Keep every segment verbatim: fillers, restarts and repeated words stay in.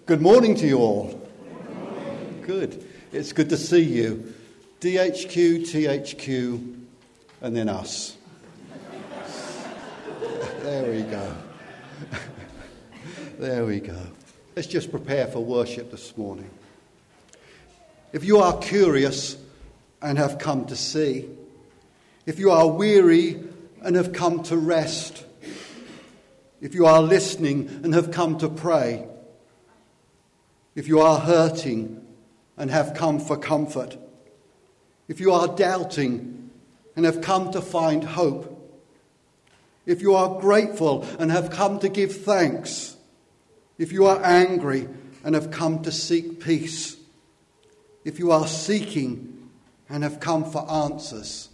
Good morning to you all. Good. It's good to see you. D H Q, T H Q, and then us. There we go. There we go. Let's just prepare for worship this morning. If you are curious and have come to see, if you are weary and have come to rest, if you are listening and have come to pray, if you are hurting and have come for comfort, if you are doubting and have come to find hope, if you are grateful and have come to give thanks, if you are angry and have come to seek peace, if you are seeking and have come for answers,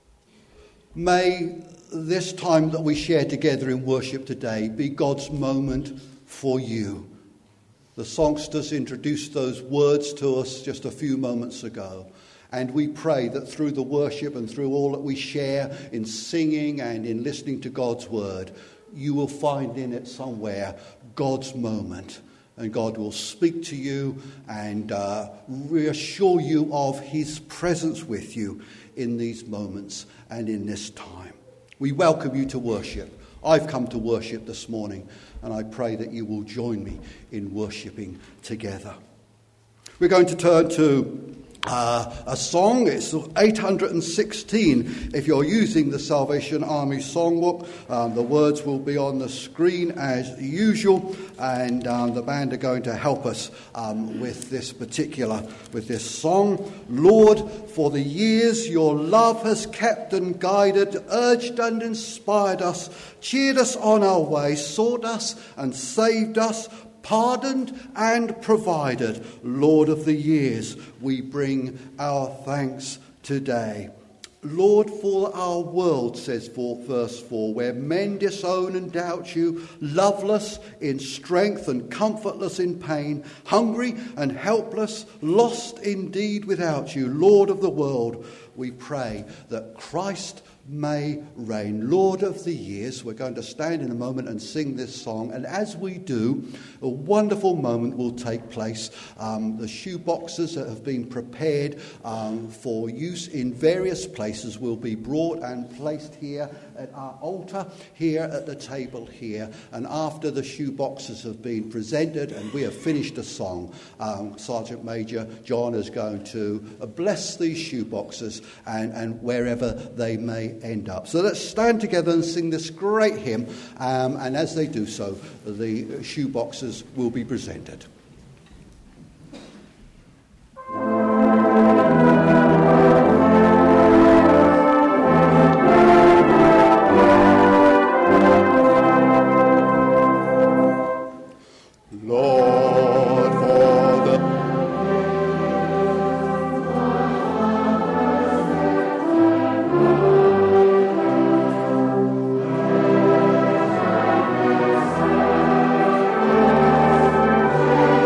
may this time that we share together in worship today be God's moment for you. The songsters introduced those words to us just a few moments ago. And we pray that through the worship and through all that we share in singing and in listening to God's word, you will find in it somewhere God's moment. And God will speak to you and uh, reassure you of his presence with you in these moments and in this time. We welcome you to worship. I've come to worship this morning, and I pray that you will join me in worshipping together. We're going to turn to uh, a song. It's eight hundred sixteen. If you're using the Salvation Army songbook, um, the words will be on the screen as usual, and um, the band are going to help us um, with this particular, with this song. Lord, for the years your love has kept and guided, urged and inspired us, cheered us on our way, sought us and saved us, pardoned and provided. Lord of the years, we bring our thanks today. Lord, for our world, says verse four, where men disown and doubt you, loveless in strength and comfortless in pain, hungry and helpless, lost indeed without you. Lord of the world, we pray that Christ may reign. Lord of the years. We're going to stand in a moment and sing this song, and as we do, a wonderful moment will take place. Um, the shoe boxes that have been prepared um, for use in various places will be brought and placed here at our altar, here at the table here, and after the shoe boxes have been presented and we have finished a song, um, Sergeant Major John is going to bless these shoe boxes and, and wherever they may end up. So let's stand together and sing this great hymn, um, and as they do so, the shoe boxes will be presented. Lord,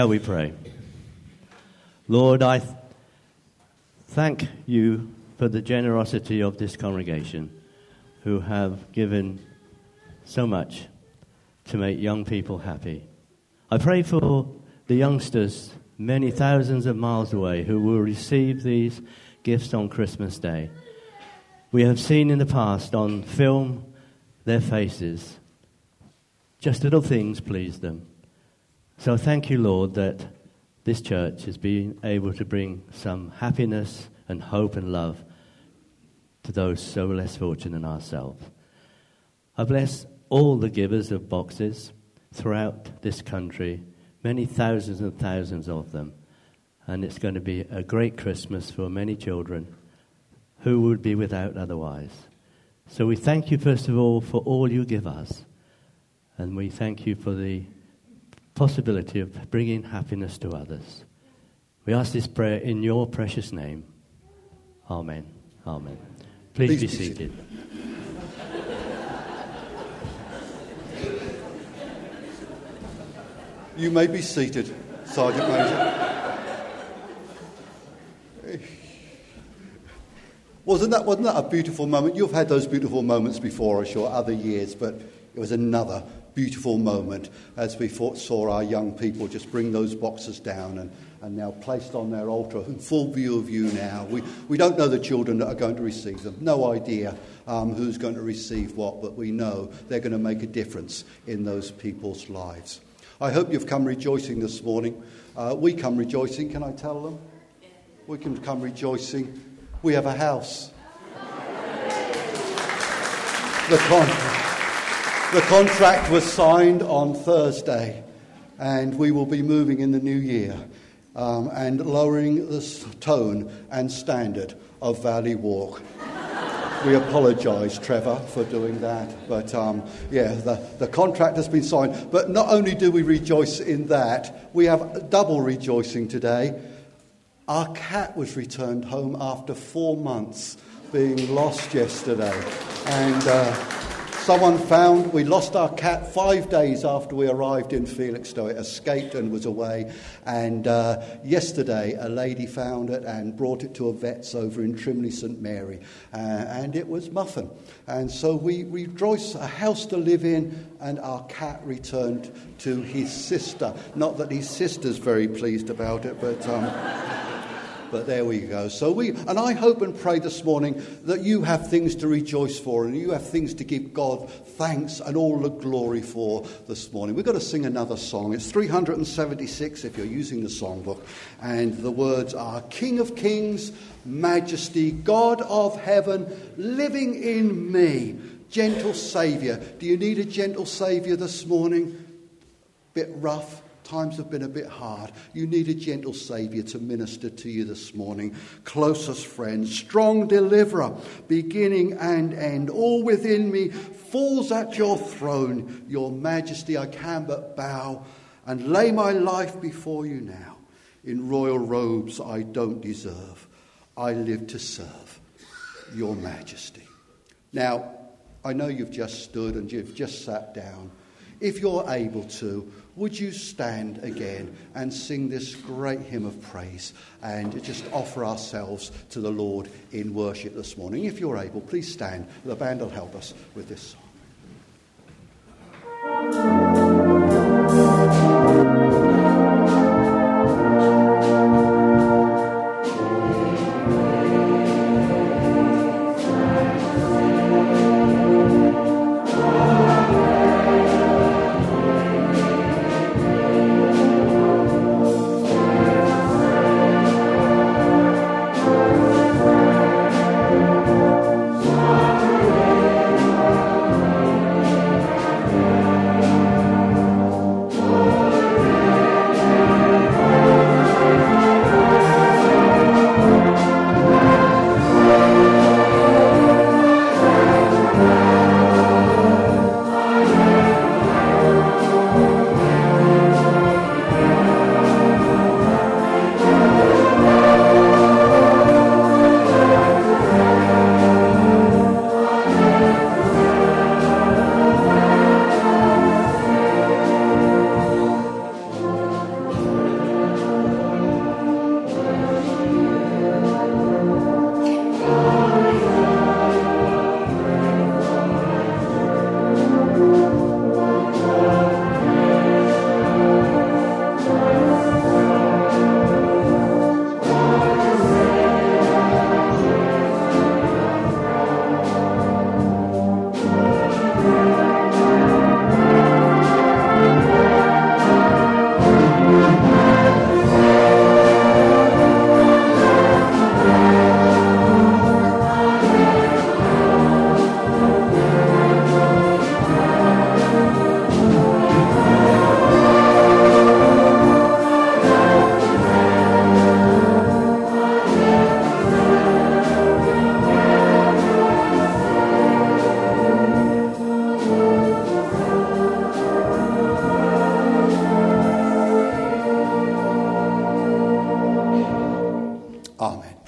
Shall we pray? Lord, I th- thank you for the generosity of this congregation who have given so much to make young people happy. I pray for the youngsters many thousands of miles away who will receive these gifts on Christmas Day. We have seen in the past on film their faces. Just little things please them. So thank you, Lord, that this church has been able to bring some happiness and hope and love to those so less fortunate than ourselves. I bless all the givers of boxes throughout this country, many thousands and thousands of them. And it's going to be a great Christmas for many children who would be without otherwise. So we thank you, first of all, for all you give us. And we thank you for the possibility of bringing happiness to others. We ask this prayer in your precious name. Amen. Amen. Please, Please be, be seated. seated. You may be seated, Sergeant Major. Wasn't that, wasn't that a beautiful moment? You've had those beautiful moments before, I'm sure, other years, but it was another beautiful moment as we thought, saw our young people just bring those boxes down and, and now placed on their altar in full view of you now. We, we don't know the children that are going to receive them. No idea um, who's going to receive what, but we know they're going to make a difference in those people's lives. I hope you've come rejoicing this morning. Uh, we come rejoicing, can I tell them? We can come rejoicing. We have a house. The contract, the contract was signed on Thursday, and we will be moving in the new year um, and lowering the tone and standard of Valley Walk. We apologise, Trevor, for doing that. But, um, yeah, the, the contract has been signed. But not only do we rejoice in that, we have double rejoicing today. Our cat was returned home after four months being lost yesterday. And uh, someone found, we lost our cat five days after we arrived in Felixstowe. It escaped and was away. And uh, yesterday, a lady found it and brought it to a vet's over in Trimley St Mary. Uh, and it was Muffin. And so we rejoice, a house to live in, and our cat returned to his sister. Not that his sister's very pleased about it, but... Um, But there we go. So we, and I hope and pray this morning that you have things to rejoice for and you have things to give God thanks and all the glory for this morning. We've got to sing another song. It's three hundred seventy-six if you're using the songbook. And the words are, King of Kings, Majesty, God of heaven, living in me, gentle Saviour. Do you need a gentle Saviour this morning? Bit rough? Times have been a bit hard. You need a gentle Saviour to minister to you this morning. Closest friend, strong deliverer, beginning and end. All within me falls at your throne. Your majesty, I can but bow and lay my life before you now. In royal robes I don't deserve. I live to serve your majesty. Now, I know you've just stood and you've just sat down. If you're able to, would you stand again and sing this great hymn of praise and just offer ourselves to the Lord in worship this morning? If you're able, please stand. The band will help us with this song.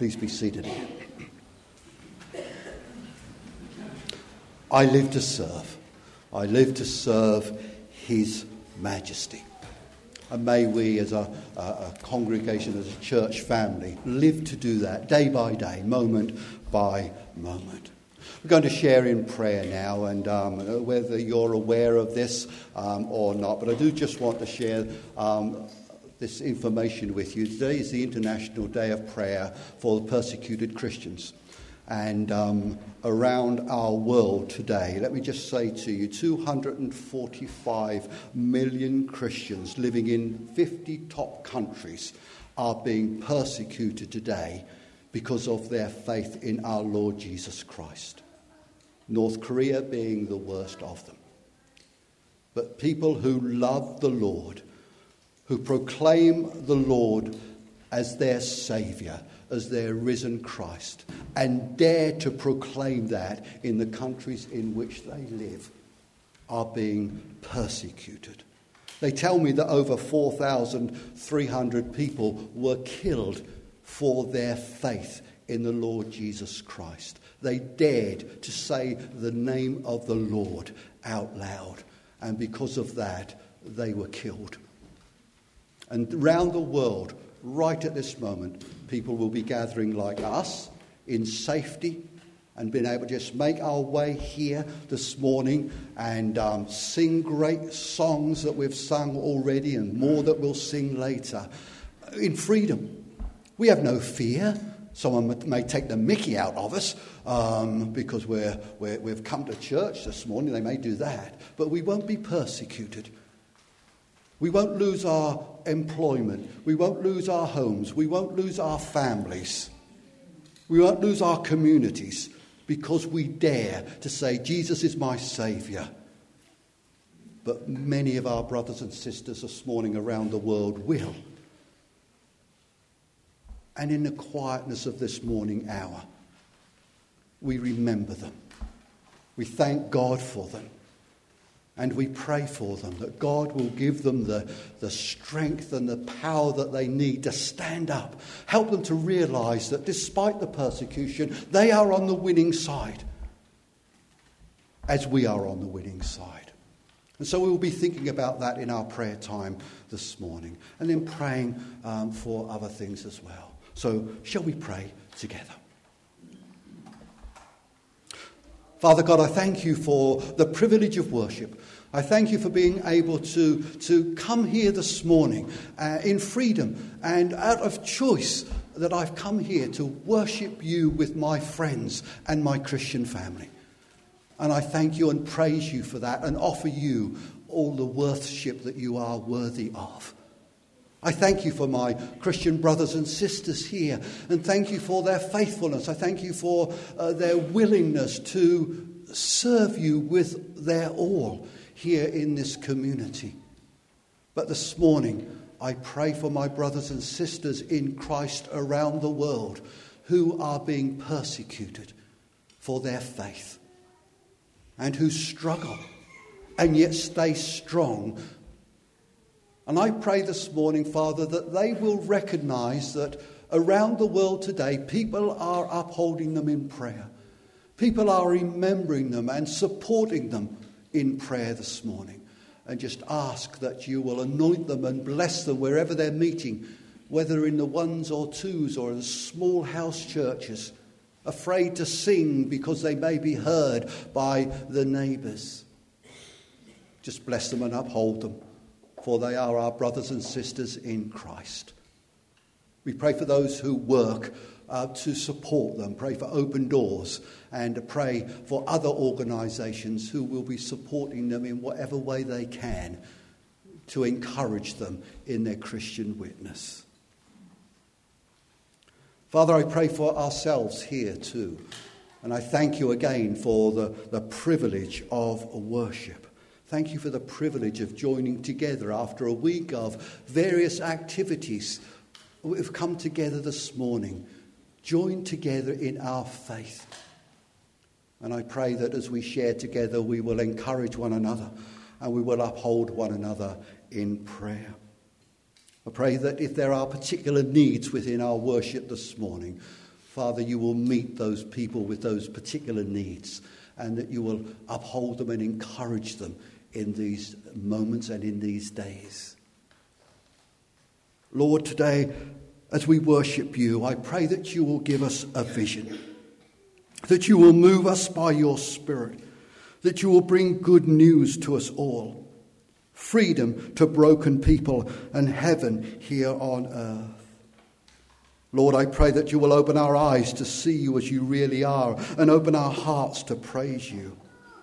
Please be seated. I live to serve. I live to serve His Majesty. And may we as a, a, a congregation, as a church family, live to do that day by day, moment by moment. We're going to share in prayer now, and um, whether you're aware of this um, or not, but I do just want to share um, this information with you. Today is the International Day of Prayer for the Persecuted Christians. And um, around our world today, let me just say to you, two hundred forty-five million Christians living in fifty top countries are being persecuted today because of their faith in our Lord Jesus Christ. North Korea being the worst of them. But people who love the Lord, who proclaim the Lord as their Saviour, as their risen Christ, and dare to proclaim that in the countries in which they live, are being persecuted. They tell me that over four thousand three hundred people were killed for their faith in the Lord Jesus Christ. They dared to say the name of the Lord out loud, and because of that, they were killed. And around the world, right at this moment, people will be gathering like us in safety and being able to just make our way here this morning and um, sing great songs that we've sung already and more that we'll sing later in freedom. We have no fear. Someone may take the mickey out of us um, because we're, we're, we've come to church this morning. They may do that. But we won't be persecuted. We won't lose our employment. We won't lose our homes. We won't lose our families. We won't lose our communities because we dare to say, Jesus is my Saviour. But many of our brothers and sisters this morning around the world will. And in the quietness of this morning hour, we remember them. We thank God for them. And we pray for them, that God will give them the, the strength and the power that they need to stand up. Help them to realise that despite the persecution, they are on the winning side, as we are on the winning side. And so we will be thinking about that in our prayer time this morning, and then praying um, for other things as well. So shall we pray together? Father God, I thank you for the privilege of worship. I thank you for being able to, to come here this morning uh, in freedom and out of choice, that I've come here to worship you with my friends and my Christian family. And I thank you and praise you for that and offer you all the worship that you are worthy of. I thank you for my Christian brothers and sisters here, and thank you for their faithfulness. I thank you for uh, their willingness to serve you with their all here in this community. But this morning, I pray for my brothers and sisters in Christ around the world who are being persecuted for their faith and who struggle and yet stay strong. And I pray this morning, Father, that they will recognise that around the world today, people are upholding them in prayer. People are remembering them and supporting them in prayer this morning. And just ask that you will anoint them and bless them wherever they're meeting, whether in the ones or twos or in small house churches, afraid to sing because they may be heard by the neighbours. Just bless them and uphold them, for they are our brothers and sisters in Christ. We pray for those who work uh, to support them. Pray for Open Doors, and pray for other organisations who will be supporting them in whatever way they can to encourage them in their Christian witness. Father, I pray for ourselves here too. And I thank you again for the, the privilege of worship. Thank you for the privilege of joining together after a week of various activities. We've come together this morning, joined together in our faith. And I pray that as we share together, we will encourage one another and we will uphold one another in prayer. I pray that if there are particular needs within our worship this morning, Father, you will meet those people with those particular needs, and that you will uphold them and encourage them in these moments and in these days. Lord, today, as we worship you, I pray that you will give us a vision, that you will move us by your Spirit, that you will bring good news to us all, freedom to broken people and heaven here on earth. Lord, I pray that you will open our eyes to see you as you really are and open our hearts to praise you.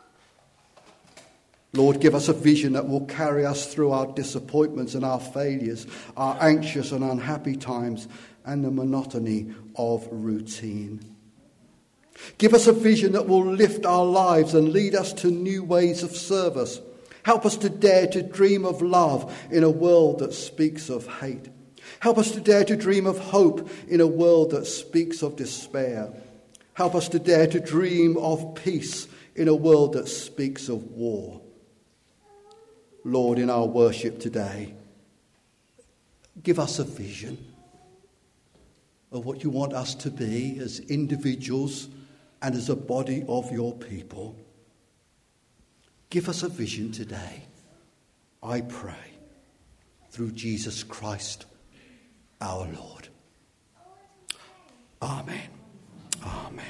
Lord, give us a vision that will carry us through our disappointments and our failures, our anxious and unhappy times, and the monotony of routine. Give us a vision that will lift our lives and lead us to new ways of service. Help us to dare to dream of love in a world that speaks of hate. Help us to dare to dream of hope in a world that speaks of despair. Help us to dare to dream of peace in a world that speaks of war. Lord, in our worship today, give us a vision of what you want us to be as individuals and as a body of your people. Give us a vision today, I pray, through Jesus Christ, our Lord. Amen. Amen.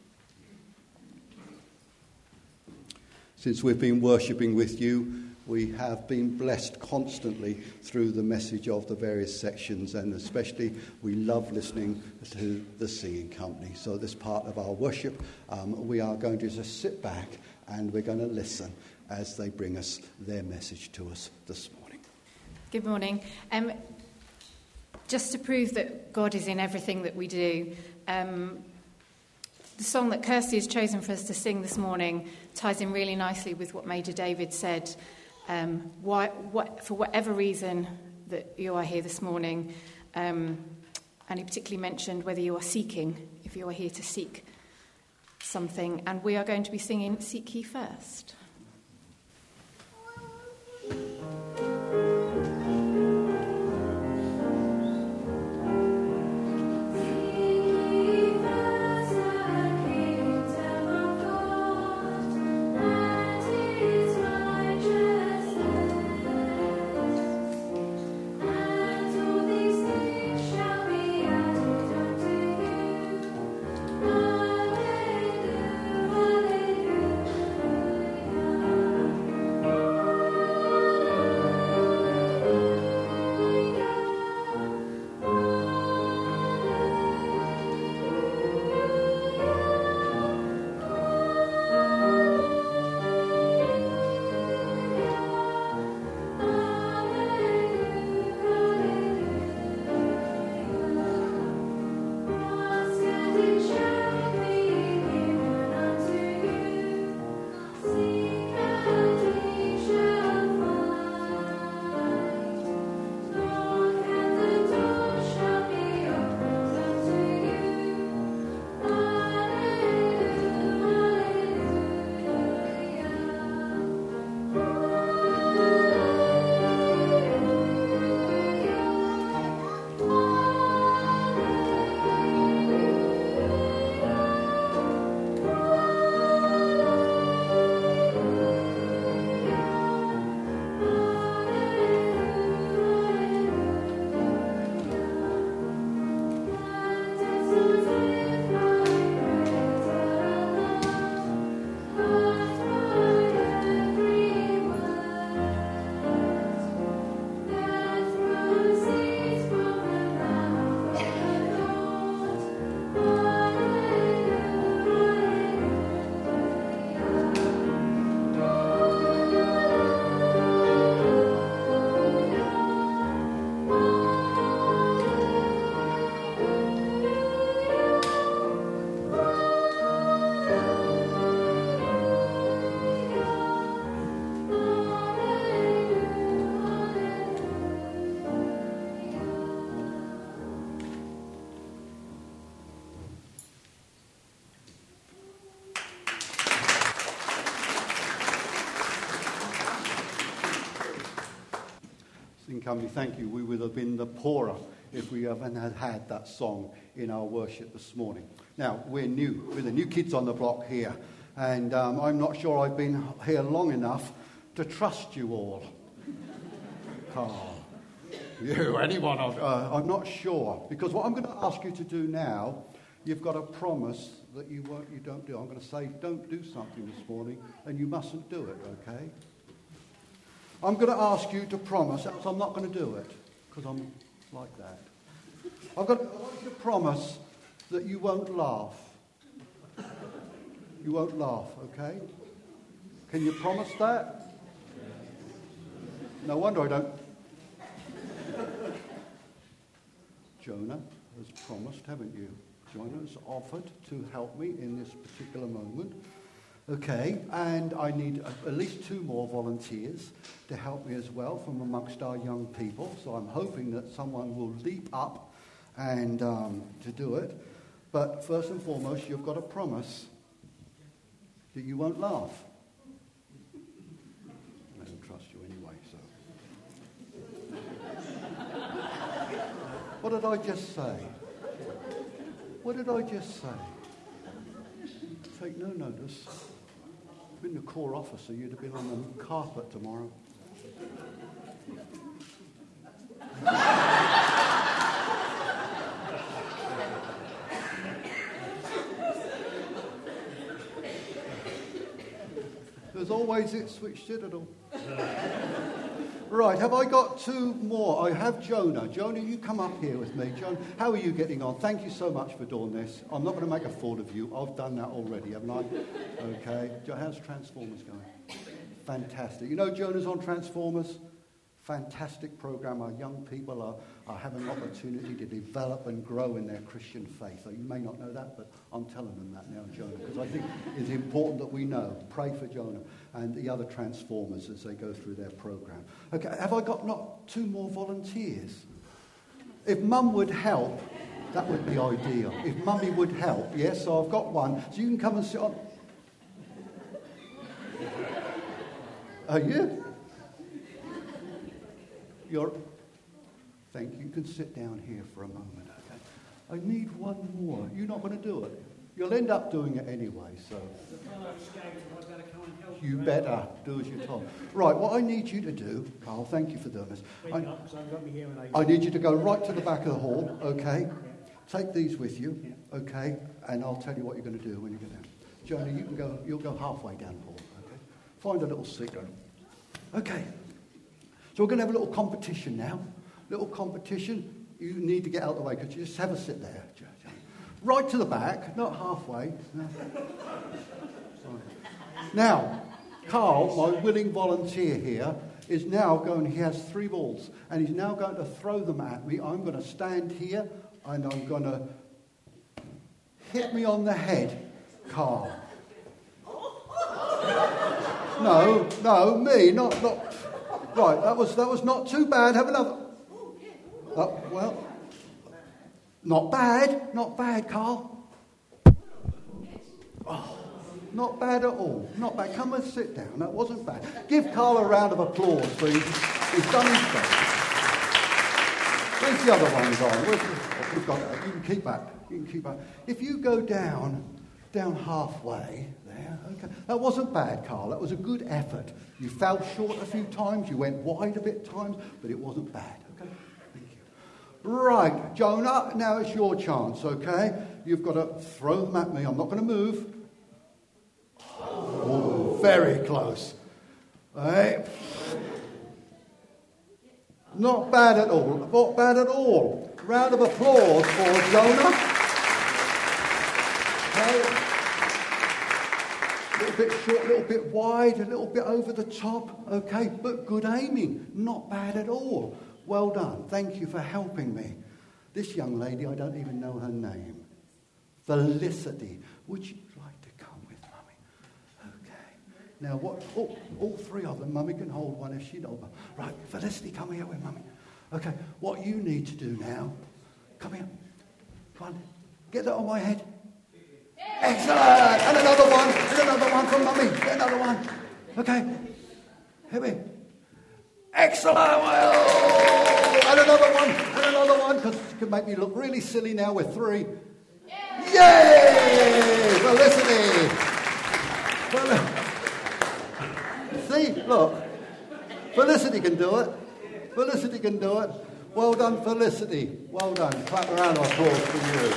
Since we've been worshipping with you, we have been blessed constantly through the message of the various sections, and especially we love listening to the singing company. So this part of our worship, um, we are going to just sit back and we're going to listen as they bring us their message to us this morning. Good morning. Um, just to prove that God is in everything that we do, um, the song that Kirsty has chosen for us to sing this morning ties in really nicely with what Major David said. Um, why, what, for whatever reason that you are here this morning, um, and he particularly mentioned whether you are seeking, if you are here to seek something, and we are going to be singing Seek Ye First. Company, thank you. We would have been the poorer if we haven't had, had that song in our worship this morning. Now, we're new. We're the new kids on the block here. And um, I'm not sure I've been here long enough to trust you all. Carl. You, anyone? Uh, I'm not sure. Because what I'm going to ask you to do now, you've got a promise that you won't, you don't do. I'm going to say, don't do something this morning, and you mustn't do it, okay? I'm going to ask you to promise, else I'm not going to do it, because I'm like that. I've got, I want you to promise that you won't laugh. You won't laugh, okay? Can you promise that? No wonder I don't. Jonah has promised, haven't you? Jonah has offered to help me in this particular moment. Okay, and I need at least two more volunteers to help me as well from amongst our young people. So I'm hoping that someone will leap up and um, to do it. But first and foremost, you've got to promise that you won't laugh. I don't trust you anyway, so. What did I just say? What did I just say? Take no notice. Been the Corps officer, you'd have been on the carpet tomorrow. There's always Ipswich Citadel. Right, have I got two more? I have Jonah. Jonah, you come up here with me. Jonah, how are you getting on? Thank you so much for doing this. I'm not going to make a fool of you. I've done that already, haven't I? Okay. How's Transformers going? Fantastic. You know Jonah's on Transformers? Fantastic program. Our young people are, are having an opportunity to develop and grow in their Christian faith. So you may not know that, but I'm telling them that now, Jonah, because I think it's important that we know. Pray for Jonah and the other Transformers as they go through their program. Okay, have I got not two more volunteers? If Mum would help, that would be ideal. If Mummy would help, yes, so I've got one. So you can come and sit on. Are you? You're, thank you. You can sit down here for a moment, okay? I need one more. You're not going to do it. You'll end up doing it anyway, so. You better do as you're told. Right, what I need you to do, Carl, thank you for doing this. I, I need you to go right to the back of the hall, okay? Take these with you, okay? And I'll tell you what you're going to do when you get down. Jonah, you can go, you'll go halfway down the hall, okay? Find a little seat. Okay. So we're going to have a little competition now. Little competition. You need to get out of the way because you just have a sit there. Right to the back, not halfway. No. Now, Carl, my willing volunteer here, is now going, he has three balls, and he's now going to throw them at me. I'm going to stand here, and I'm going to hit me on the head, Carl. No, no, me, not, not... Right, that was that was not too bad. Have another. Oh, well, not bad, not bad, Carl. Oh, not bad at all. Not bad. Come and sit down. That wasn't bad. Give Carl a round of applause, please. He's done his best. Where's the other ones on? Where's the, oh, we've got that. You can keep that. You can keep that. If you go down, down halfway. Okay. That wasn't bad, Carl. That was a good effort. You fell short a few times. You went wide a bit times, but it wasn't bad. Okay? Thank you. Right, Jonah, now it's your chance, okay? You've got to throw them at me. I'm not going to move. Oh, very close. Right. Not bad at all. Not bad at all. Round of applause for Jonah. Okay. A little bit short, a little bit wide, a little bit over the top, okay, but good aiming, not bad at all. Well done. Thank you for helping me. This young lady, I don't even know her name. Felicity. Would you like to come with Mummy? Okay. Now, what? Oh, all three of them, Mummy can hold one if she don't. Right, Felicity, come here with Mummy. Okay, what you need to do now, come here. Come on, get that on my head. Excellent! And another one, and another one from Mummy. Get another one. Okay. Here we. Excellent! Well, And another one, and another one, because it can make me look really silly now with three. Yay! Felicity! Fel- See, look. Felicity can do it. Felicity can do it. Well done, Felicity. Well done. Clap a round of applause for you.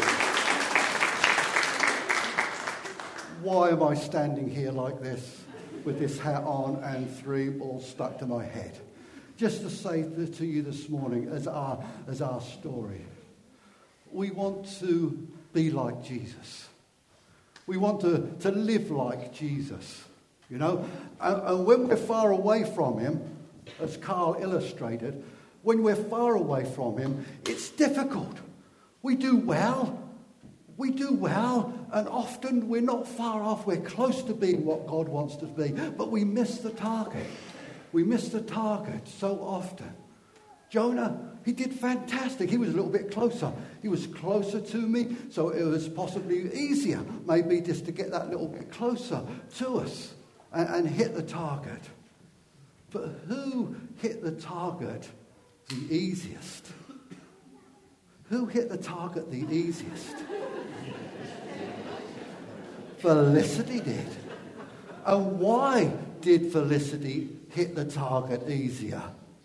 Why am I standing here like this with this hat on and three balls stuck to my head? Just to say to you this morning as our, as our story, we want to be like Jesus. We want to, to live like Jesus, you know. And, and when we're far away from him, as Carl illustrated, when we're far away from him, it's difficult. We do well. We do well, and often we're not far off. We're close to being what God wants us to be, but we miss the target. We miss the target so often. Jonah, he did fantastic. He was a little bit closer. He was closer to me, so it was possibly easier, maybe just to get that little bit closer to us and, and hit the target. But who hit the target the easiest? Who hit the target the easiest? Felicity did. And why did Felicity hit the target easier?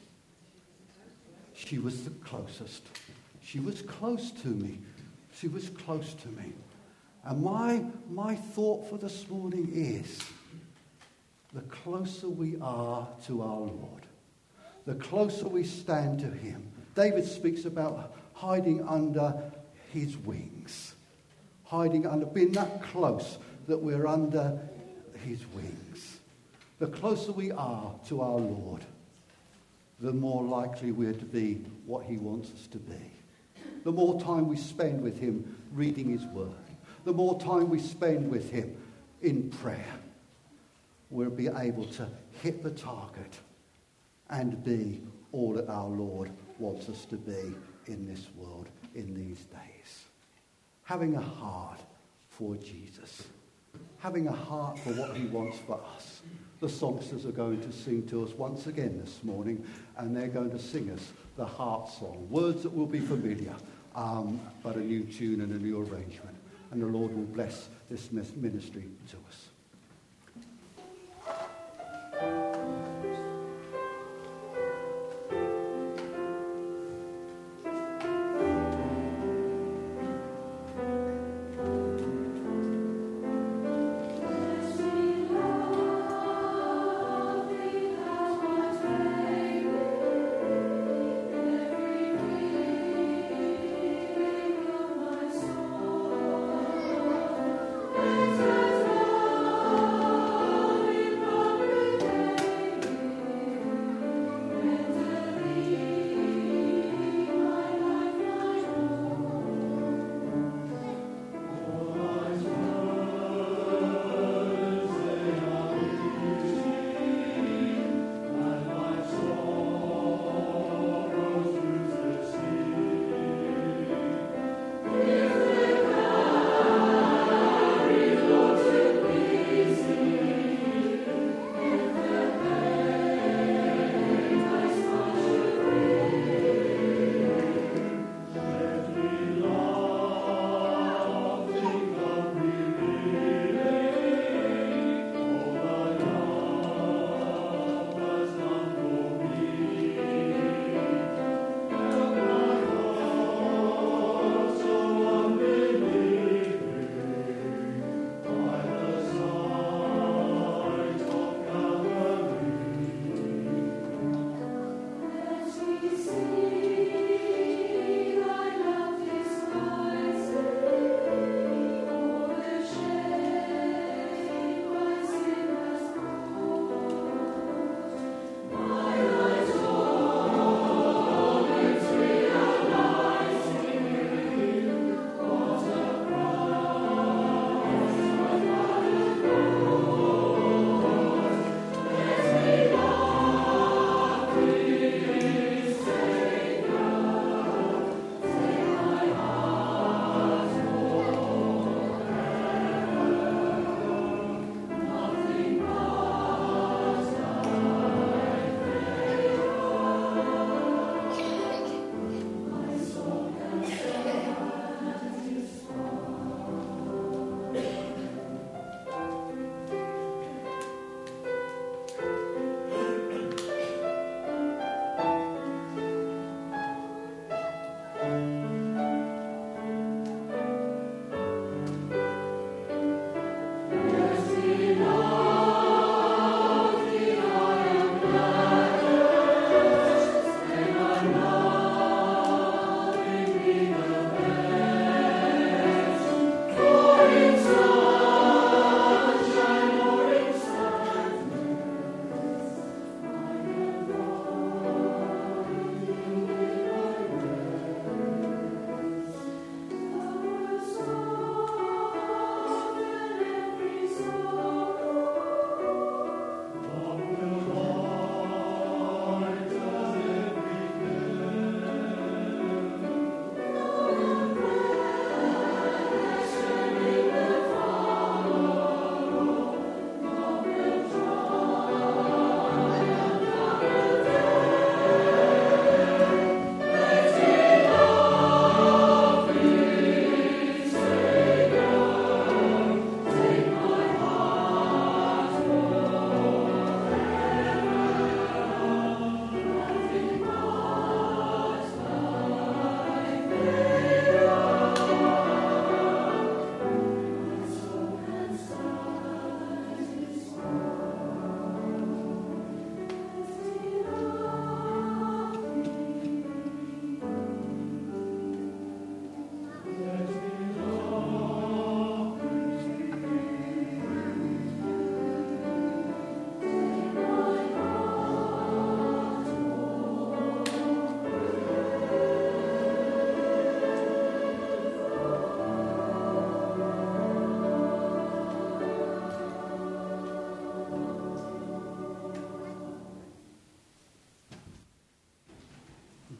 She was the closest. She was close to me. She was close to me. And my, my thought for this morning is, the closer we are to our Lord, the closer we stand to him. David speaks about hiding under his wings. Hiding under, being that close that we're under his wings. The closer we are to our Lord, the more likely we're to be what he wants us to be. The more time we spend with him reading his word, the more time we spend with him in prayer, we'll be able to hit the target and be all that our Lord wants us to be in this world, in these days. Having a heart for Jesus. Having a heart for what he wants for us. The songsters are going to sing to us once again this morning, and they're going to sing us the heart song. Words that will be familiar, um, but a new tune and a new arrangement. And the Lord will bless this ministry to us. Let's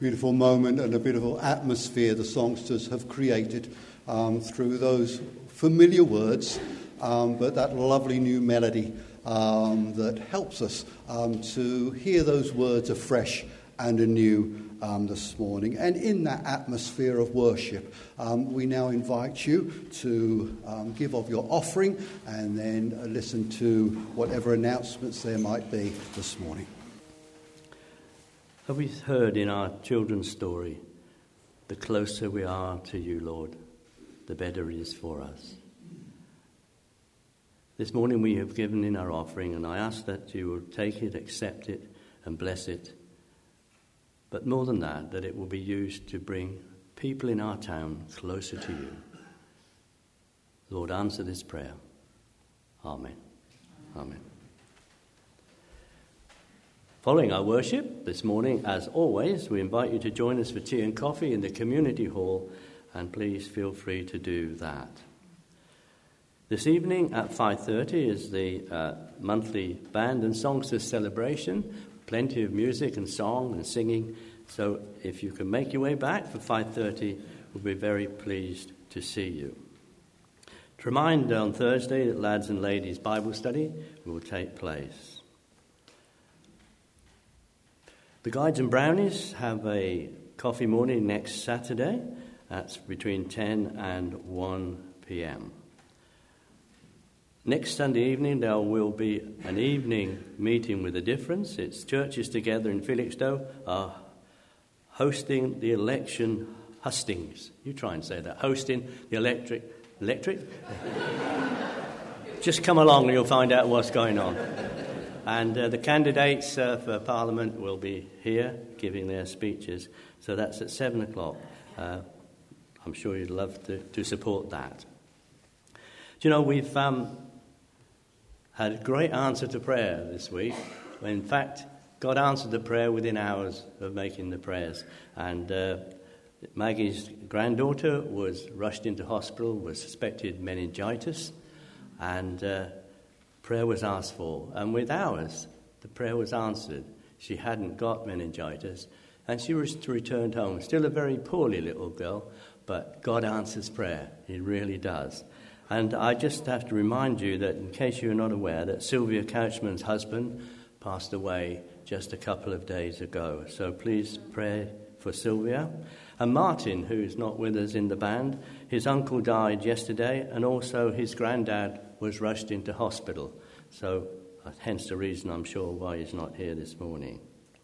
beautiful moment and a beautiful atmosphere the songsters have created um, through those familiar words, um, but that lovely new melody um, that helps us um, to hear those words afresh and anew um, this morning. And in that atmosphere of worship, um, we now invite you to um, give of your offering and then uh, listen to whatever announcements there might be this morning. Have we heard in our children's story, the closer we are to you, Lord, the better it is for us. This morning we have given in our offering, and I ask that you will take it, accept it, and bless it. But more than that, that it will be used to bring people in our town closer to you. Lord, answer this prayer. Amen. Amen. Following our worship this morning, as always, we invite you to join us for tea and coffee in the community hall, and please feel free to do that. This evening at five thirty is the uh, monthly band and songsters celebration. Plenty of music and song and singing. So if you can make your way back for five thirty, we'll be very pleased to see you. To remind on Thursday that lads and ladies Bible study will take place. The Guides and Brownies have a coffee morning next Saturday. That's between ten and one p.m. Next Sunday evening, there will be an evening meeting with a difference. It's churches together in Felixstowe are hosting the election hustings. You try and say that. Hosting the electric... Electric? Just come along and you'll find out what's going on. And uh, the candidates uh, for Parliament will be here giving their speeches. So that's at seven o'clock. Uh, I'm sure you'd love to, to support that. Do you know, we've um, had a great answer to prayer this week. In fact, God answered the prayer within hours of making the prayers. And uh, Maggie's granddaughter was rushed into hospital with suspected meningitis. And... Uh, Prayer was asked for, and with ours, the prayer was answered. She hadn't got meningitis, and she was returned home. Still a very poorly little girl, but God answers prayer. He really does. And I just have to remind you that, in case you're not aware, that Sylvia Couchman's husband passed away just a couple of days ago. So please pray for Sylvia. And Martin, who's not with us in the band, his uncle died yesterday, and also his granddad was rushed into hospital. So uh, hence the reason, I'm sure, why he's not here this morning.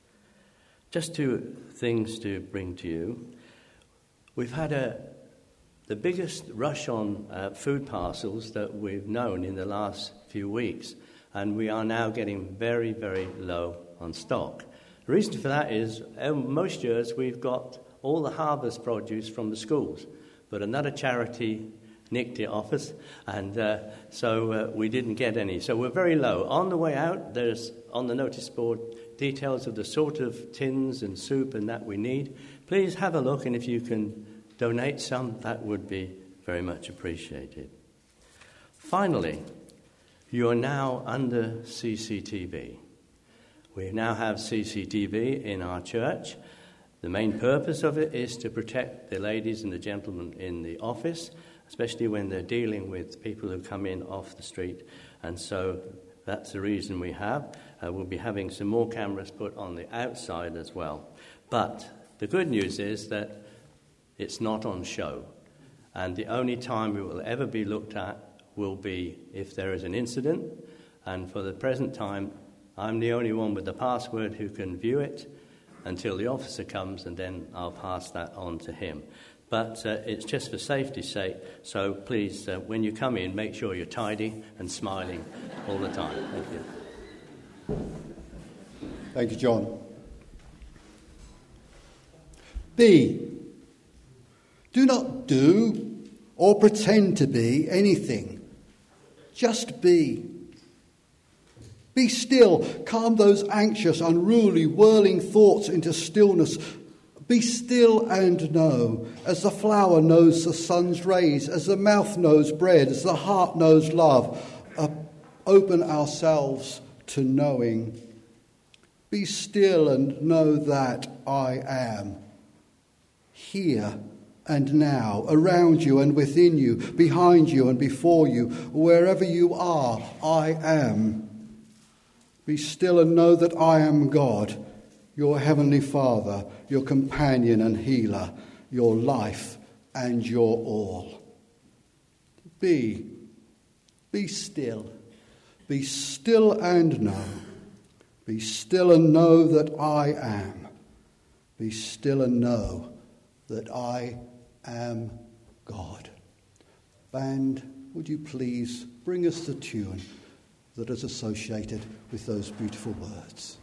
Just two things to bring to you. We've had a the biggest rush on uh, food parcels that we've known in the last few weeks, and we are now getting very, very low on stock. The reason for that is uh, most years we've got all the harvest produce from the schools, but another charity nicked it off us, and uh, so uh, we didn't get any. So we're very low. On the way out, there's on the notice board details of the sort of tins and soup and that we need. Please have a look, and if you can donate some, that would be very much appreciated. Finally, you are now under C C T V. We now have C C T V in our church. The main purpose of it is to protect the ladies and the gentlemen in the office, especially when they're dealing with people who come in off the street. And so that's the reason we have. Uh, we'll be having some more cameras put on the outside as well. But the good news is that it's not on show. And the only time we will ever be looked at will be if there is an incident. And for the present time, I'm the only one with the password who can view it until the officer comes, and then I'll pass that on to him. But uh, it's just for safety's sake, so please, uh, when you come in, make sure you're tidy and smiling all the time. Thank you. Thank you, John. B. Do not do or pretend to be anything. Just be. Be still. Calm those anxious, unruly, whirling thoughts into stillness. Be still and know, as the flower knows the sun's rays, as the mouth knows bread, as the heart knows love. Uh, open ourselves to knowing. Be still and know that I am here and now, around you and within you, behind you and before you, wherever you are, I am. Be still and know that I am God, your heavenly Father, your companion and healer, your life and your all. Be, be still. Be still and know. Be still and know that I am. Be still and know that I am God. Band, would you please bring us the tune that is associated with those beautiful words?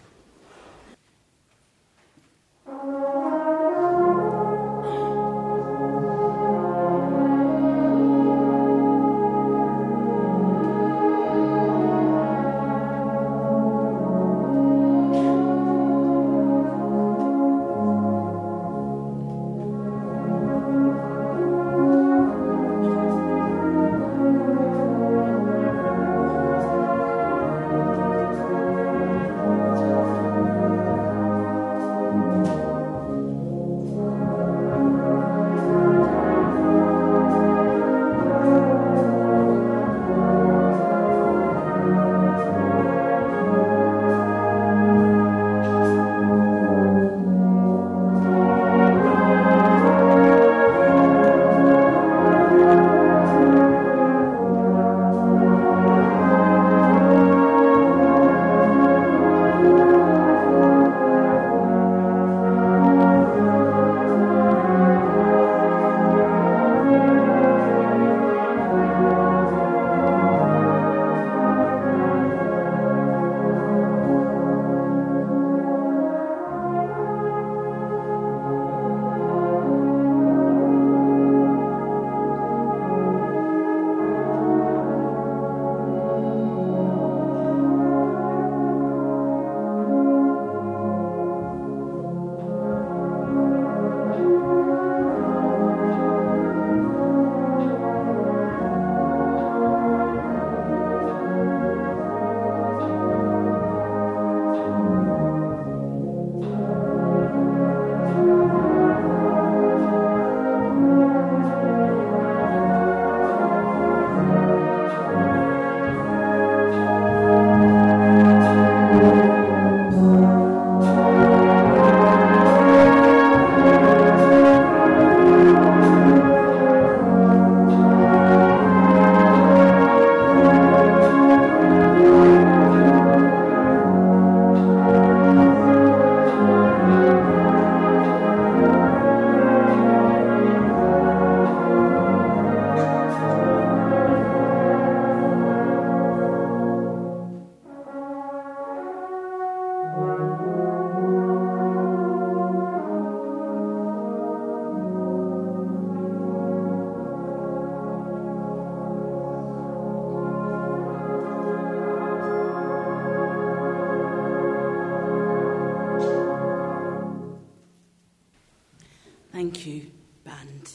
Thank you, band.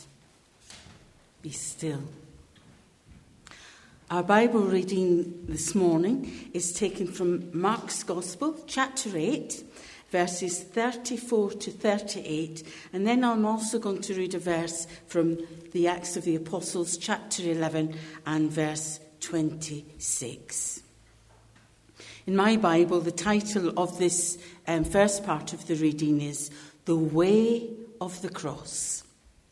Be still. Our Bible reading this morning is taken from Mark's Gospel, chapter eight, verses thirty-four to thirty-eight, and then I'm also going to read a verse from the Acts of the Apostles, chapter eleven, and verse twenty-six. In my Bible, the title of this um, first part of the reading is The Way of the Cross.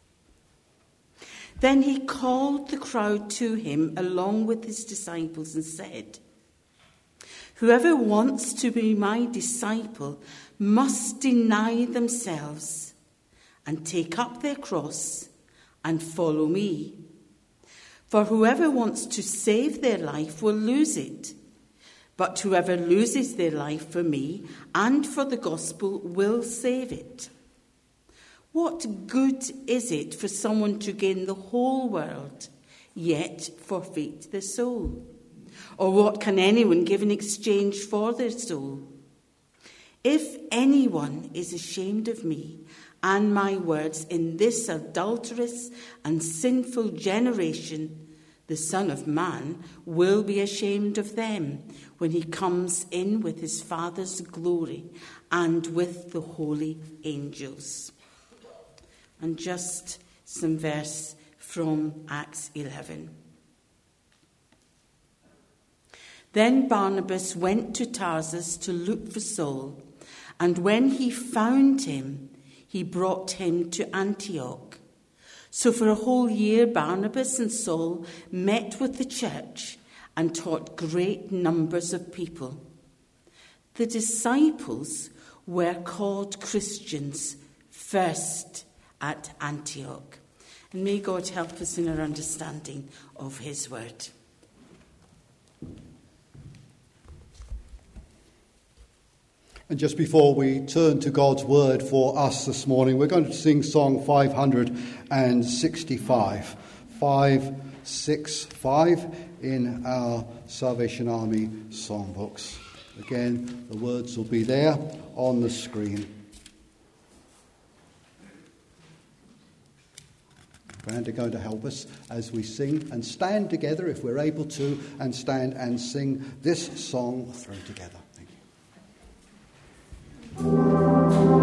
Then he called the crowd to him along with his disciples and said, "Whoever wants to be my disciple must deny themselves and take up their cross and follow me. For whoever wants to save their life will lose it, but whoever loses their life for me and for the gospel will save it. What good is it for someone to gain the whole world, yet forfeit their soul? Or what can anyone give in exchange for their soul? If anyone is ashamed of me and my words in this adulterous and sinful generation, the Son of Man will be ashamed of them when he comes in with his Father's glory and with the holy angels." and just some verse from Acts eleven. Then Barnabas went to Tarsus to look for Saul, and when he found him, he brought him to Antioch. So for a whole year, Barnabas and Saul met with the church and taught great numbers of people. The disciples were called Christians first at Antioch. And may God help us in our understanding of his word. And just before we turn to God's word for us this morning, we're going to sing song five hundred sixty-five. five sixty-five in our Salvation Army songbooks. Again, the words will be there on the screen. Brand are going to help us as we sing and stand together, if we're able to, and stand and sing this song through together. Thank you.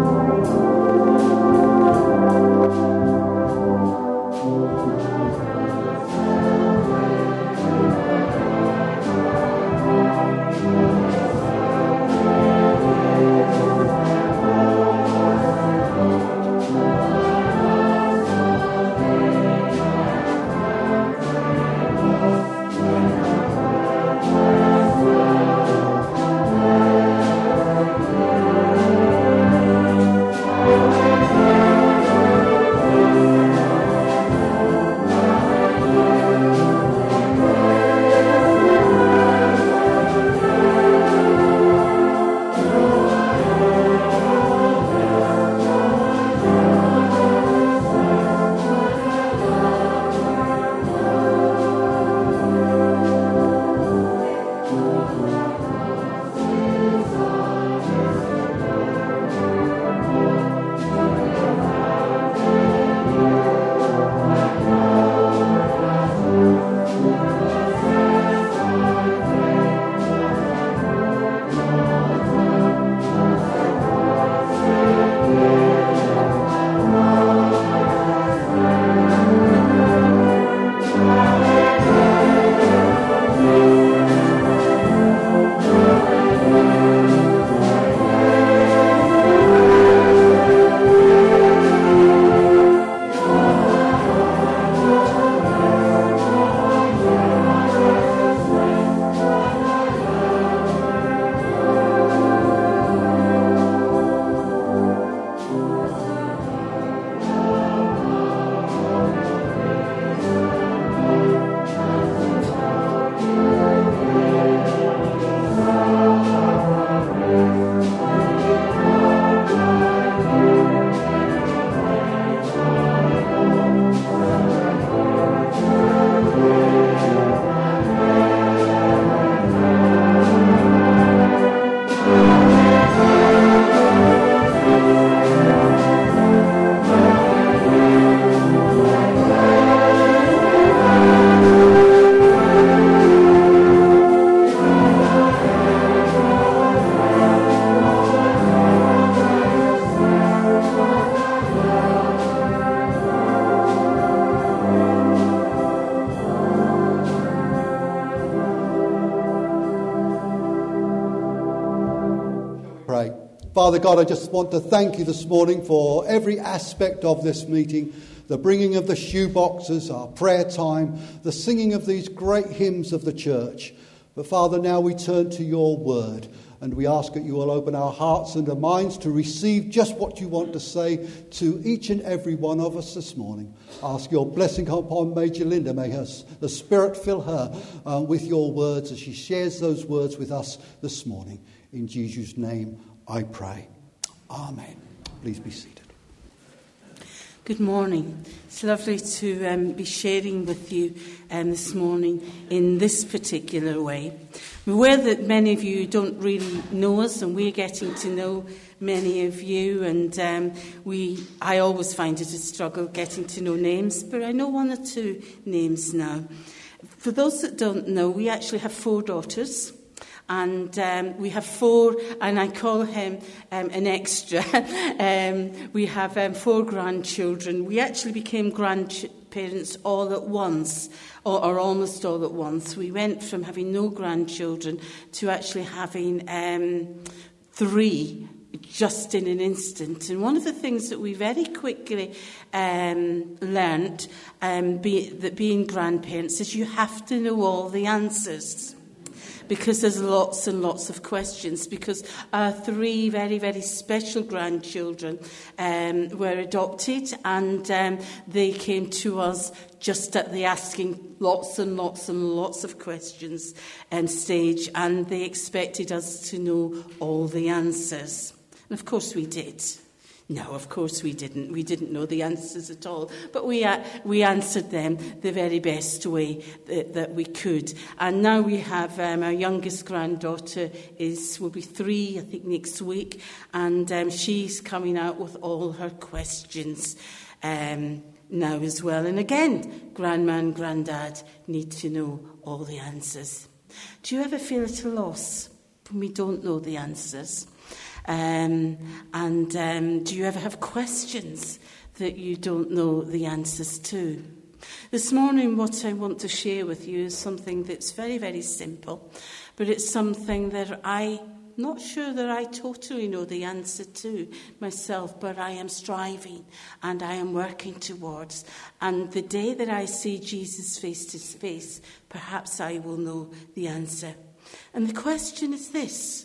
Father God, I just want to thank you this morning for every aspect of this meeting, the bringing of the shoe boxes, our prayer time, the singing of these great hymns of the church. But Father, now we turn to your word, and we ask that you will open our hearts and our minds to receive just what you want to say to each and every one of us this morning. Ask your blessing upon Major Linda. May her, the Spirit fill her uh, with your words as she shares those words with us this morning. In Jesus' name I pray. Amen. Please be seated. Good morning. It's lovely to um, be sharing with you um, this morning in this particular way. I'm aware that many of you don't really know us, and we're getting to know many of you, and um, we I always find it a struggle getting to know names, but I know one or two names now. For those that don't know, we actually have four daughters. And um, we have four, and I call him um, an extra. um, we have um, four grandchildren. We actually became grandparents all at once, or, or almost all at once. We went from having no grandchildren to actually having um, three just in an instant. And one of the things that we very quickly um, learnt, um, be, that being grandparents, is you have to know all the answers. Because there's lots and lots of questions. Because our three very, very special grandchildren um, were adopted, and um, they came to us just at the asking lots and lots and lots of questions um, stage, and they expected us to know all the answers. And of course we did. No, of course we didn't. We didn't know the answers at all. But we uh, we answered them the very best way that, that we could. And now we have um, our youngest granddaughter is will be three, I think, next week. And um, she's coming out with all her questions um, now as well. And again, grandma and granddad need to know all the answers. Do you ever feel at a loss when we don't know the answers? Um, and um, do you ever have questions that you don't know the answers to? This morning, what I want to share with you is something that's very, very simple, but it's something that I'm not sure that I totally know the answer to myself, but I am striving and I am working towards. And the day that I see Jesus face to face, perhaps I will know the answer. And the question is this.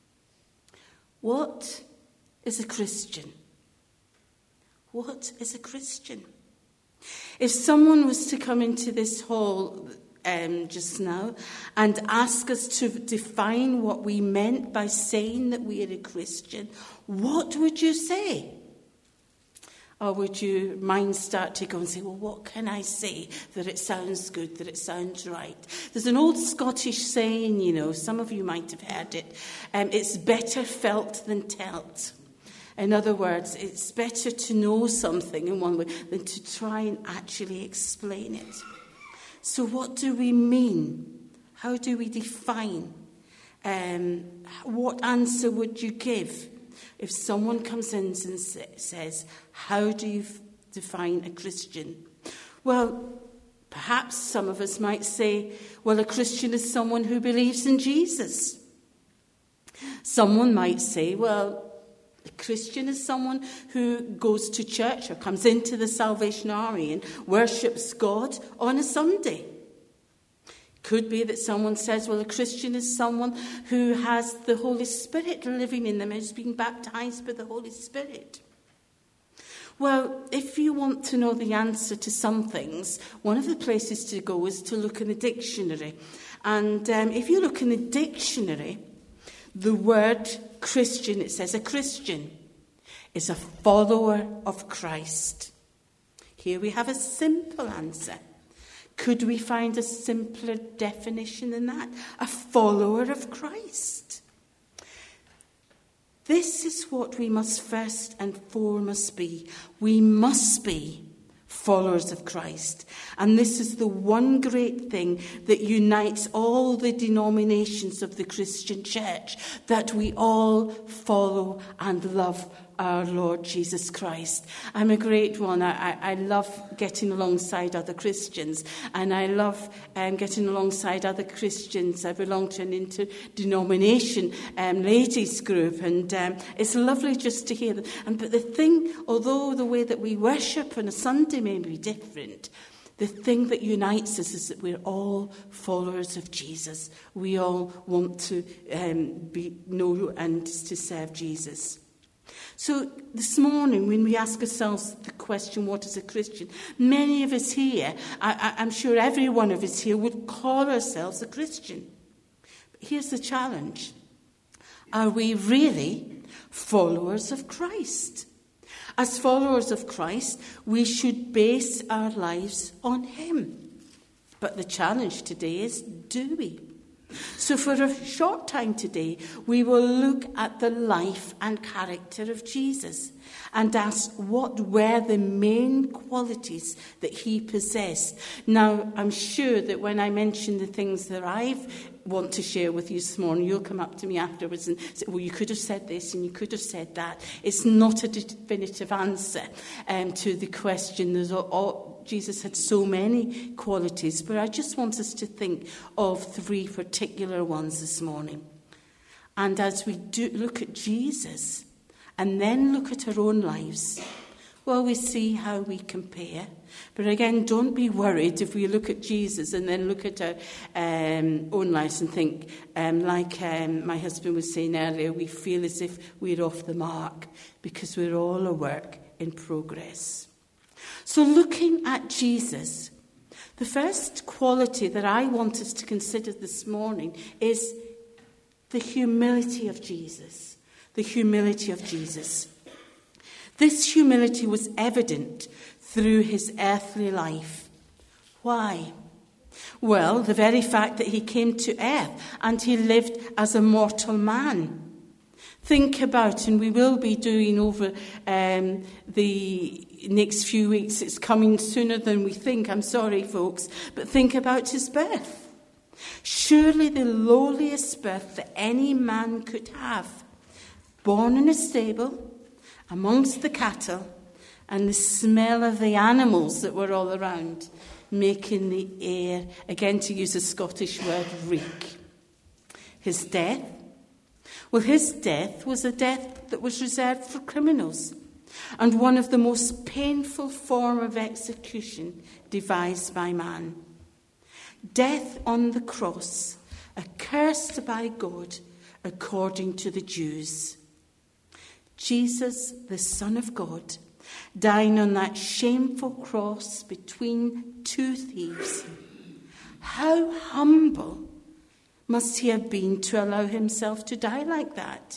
What is a Christian? What is a Christian? If someone was to come into this hall um, just now and ask us to define what we meant by saying that we are a Christian, what would you say? Or would your mind start to go and say, well, what can I say that it sounds good, that it sounds right? There's an old Scottish saying, you know, some of you might have heard it. Um, it's better felt than telt. In other words, it's better to know something in one way than to try and actually explain it. So what do we mean? How do we define? Um, what answer would you give? If someone comes in and says, how do you f- define a Christian? Well, perhaps some of us might say, well, a Christian is someone who believes in Jesus. Someone might say, well, a Christian is someone who goes to church or comes into the Salvation Army and worships God on a Sunday. Could be that someone says, well, a Christian is someone who has the Holy Spirit living in them, has been baptized by the Holy Spirit. Well, if you want to know the answer to some things, one of the places to go is to look in the dictionary. And um, if you look in the dictionary, the word Christian, it says a Christian is a follower of Christ. Here we have a simple answer. Could we find a simpler definition than that? A follower of Christ. This is what we must first and foremost be. We must be followers of Christ. And this is the one great thing that unites all the denominations of the Christian church, that we all follow and love our Lord Jesus Christ. I'm a great one. I, I, I love getting alongside other Christians, and I love um, getting alongside other Christians. I belong to an interdenomination um, ladies group, and um, it's lovely just to hear them. And but the thing, although the way that we worship on a Sunday may be different, the thing that unites us is that we're all followers of Jesus. We all want to um, be know and to serve Jesus. So this morning, when we ask ourselves the question, what is a Christian? Many of us here, I, I'm sure every one of us here, would call ourselves a Christian. But here's the challenge. Are we really followers of Christ? As followers of Christ, we should base our lives on him. But the challenge today is, do we? So for a short time today, we will look at the life and character of Jesus and ask what were the main qualities that he possessed. Now, I'm sure that when I mention the things that I've want to share with you this morning. You'll come up to me afterwards and say, well, you could have said this and you could have said that. It's not a definitive answer um, to the question. There's all, all, Jesus had so many qualities, but I just want us to think of three particular ones this morning. And as we do look at Jesus and then look at our own lives, well, we see how we compare. But again, don't be worried if we look at Jesus and then look at our um, own lives and think, um, like um, my husband was saying earlier, we feel as if we're off the mark because we're all a work in progress. So looking at Jesus, the first quality that I want us to consider this morning is the humility of Jesus. The humility of Jesus. This humility was evident through his earthly life. Why? Well, the very fact that he came to earth and he lived as a mortal man. Think about, and we will be doing over um, the next few weeks, it's coming sooner than we think, I'm sorry folks, but think about his birth. Surely the lowliest birth that any man could have. Born in a stable, amongst the cattle, and the smell of the animals that were all around, making the air, again to use a Scottish word, reek. His death? Well, his death was a death that was reserved for criminals, and one of the most painful form of execution devised by man. Death on the cross, accursed by God, according to the Jews. Jesus, the Son of God, dying on that shameful cross between two thieves. How humble must he have been to allow himself to die like that?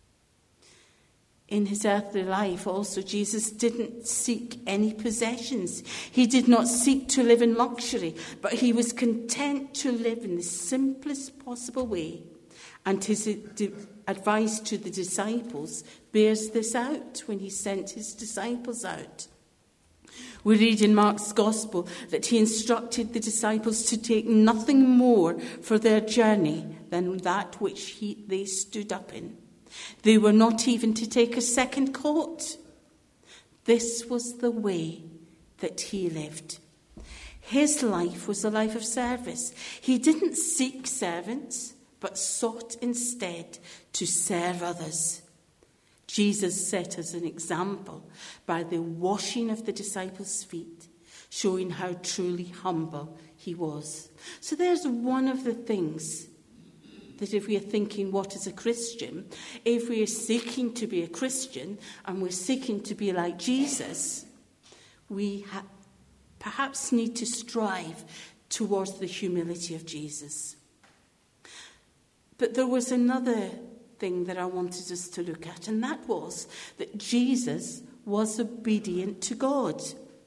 In his earthly life also, Jesus didn't seek any possessions. He did not seek to live in luxury, but he was content to live in the simplest possible way. And his advice to the disciples bears this out when he sent his disciples out. We read in Mark's Gospel that he instructed the disciples to take nothing more for their journey than that which he, they stood up in. They were not even to take a second coat. This was the way that he lived. His life was a life of service. He didn't seek servants, but sought instead to serve others. Jesus set us an example by the washing of the disciples' feet, showing how truly humble he was. So there's one of the things that if we are thinking, what is a Christian? If we are seeking to be a Christian and we're seeking to be like Jesus, we ha- perhaps need to strive towards the humility of Jesus. But there was another thing that I wanted us to look at, and that was that Jesus was obedient to God.